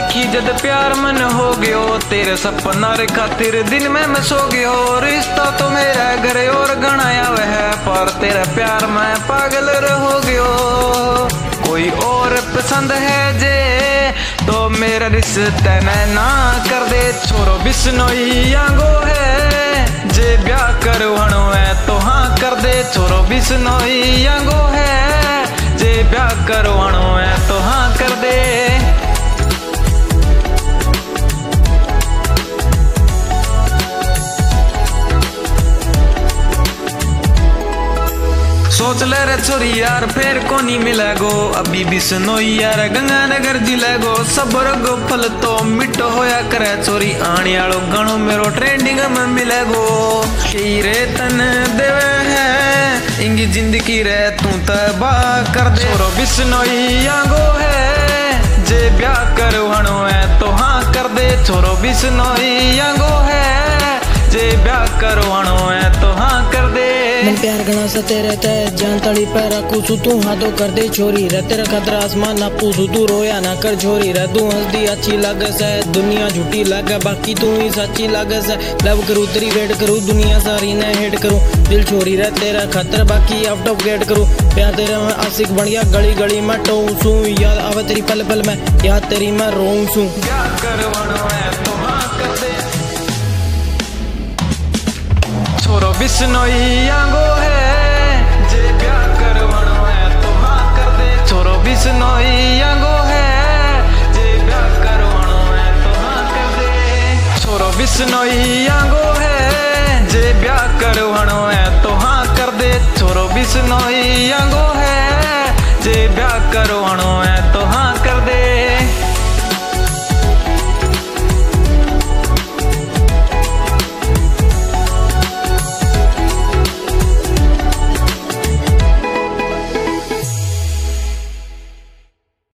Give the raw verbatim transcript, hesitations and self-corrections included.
देखी जद प्यार मन हो गयो, तेरे सपना रे खातिर दिन में मैं सो गयो। रिश्ता तो मेरा घर और गणाया वह, पर तेरा प्यार मैं पागल हो गयो। कोई और पसंद है जे तो मेरा रिश्ता ना कर दे। छोरो बिश्नोई आंगो है जे ब्याह करवानो है तो हाँ कर दे। छोरो बिश्नोई आंगो है जे ब्याह करवानो है तो हाँ कर दे। सोच ले रे छोरी यार फिर को नहीं मिलेगो, अभी बिश्नोई यार गंगानगर जिलेगो। सबर गो फल तो मिठो होया करे छोरी, आने वालो गानो मेरो ट्रेंडिंग में मिलेगो। रे तन देवे है इंगी जिंदगी रे तू तबा कर दे। छोरो बिश्नोई आंगो है जे ब्याह करवानो है तो हाँ कर दे। छोरो बिश्नोई आंगो है जे ब्याह करवानो है तो हाँ कर दे। मन प्यार घना सा तेरे ते जान तड़ी पे रखू सु तू हाँ तो कर दे छोरी रे। तेरा खतरा आसमान ना पूछू तू रोया ना कर छोरी रे। तू हंसदी अच्छी लगे से दुनिया झूठी लगे, बाकी तू ही सच्ची लगे से। लव करूँ तेरी वेट करूँ दुनिया सारी ने हेट करूँ, दिल छोरी रे तेरा खतरा बाकी आउट ऑफ गेट करूँ। प्यार तेरे में आशिक बढ़िया गली गली में टों सू, याद आवे तेरी पल पल में याद तेरी मैं रोऊं सू। छोरो बिश्नोई आंगो है जे ब्याह करवानो है तो हाँ कर दे। छोरो बिश्नोई आंगो है जे ब्याह करवानो है तो हाँ कर दे। छोरो बिश्नोई आंगो है जे ब्याह करवानो है तो हाँ कर दे। छोरो बिश्नोई आंगो है जे ब्याह करवानो है तो हाँ